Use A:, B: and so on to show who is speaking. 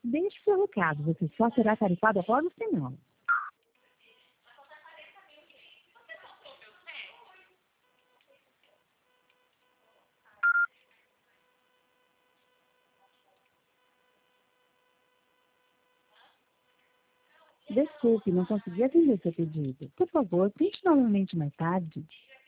A: Deixe seu recado, você só será tarifado após o sinal. Desculpe, não consegui atender seu pedido. Por favor, tente novamente mais tarde.